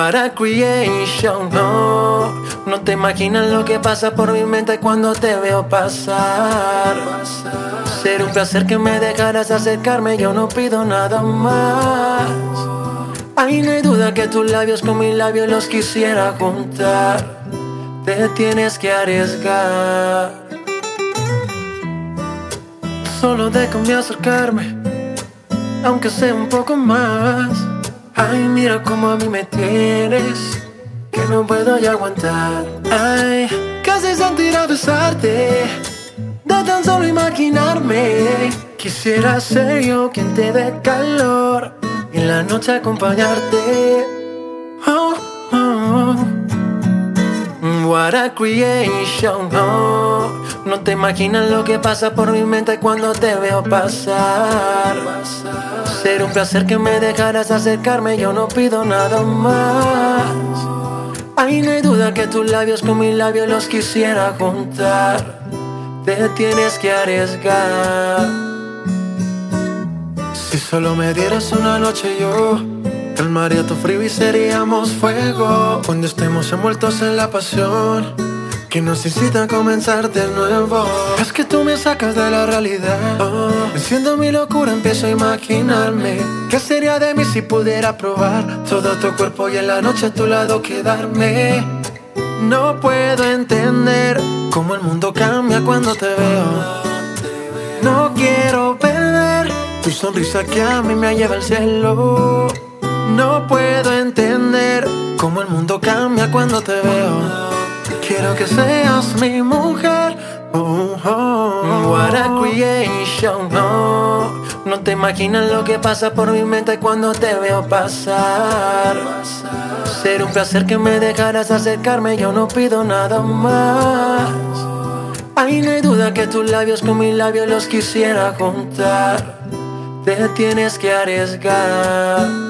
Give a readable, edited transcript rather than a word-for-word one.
What a creation, no. No te imaginas lo que pasa por mi mente cuando te veo pasar. Sería un placer que me dejaras acercarme, yo no pido nada más. Ay, no hay duda que tus labios con mis labios los quisiera juntar. Te tienes que arriesgar. Solo déjame acercarme, aunque sea un poco más. Ay, mira cómo a mí me tienes, que no puedo ya aguantar. Ay, casi sentir a besarte, de tan solo imaginarme. Quisiera ser yo quien te dé calor y en la noche acompañarte. Oh, oh, oh. What a creation, no. No te imaginas lo que pasa por mi mente cuando te veo pasar. Sería un placer que me dejaras acercarme, yo no pido nada más. Ay, no hay duda que tus labios con mis labios los quisiera juntar. Te tienes que arriesgar. Si solo me dieras una noche yo calmaría tu frío y seríamos fuego. Cuando estemos envueltos en la pasión que nos incita a comenzar de nuevo. Es que tú me sacas de la realidad. Enciendo mi locura, empiezo a imaginarme qué sería de mí si pudiera probar todo tu cuerpo y en la noche a tu lado quedarme. No puedo entender cómo el mundo cambia cuando te veo. No quiero perder tu sonrisa que a mí me lleva al cielo. No puedo entender cómo el mundo cambia cuando te veo. Quiero que seas mi mujer. Oh, oh. What a creation, no. No te imaginas lo que pasa por mi mente cuando te veo pasar. Sería un placer que me dejaras acercarme, yo no pido nada más. Ay, no hay duda que tus labios con mis labios los quisiera juntar. Te tienes que arriesgar.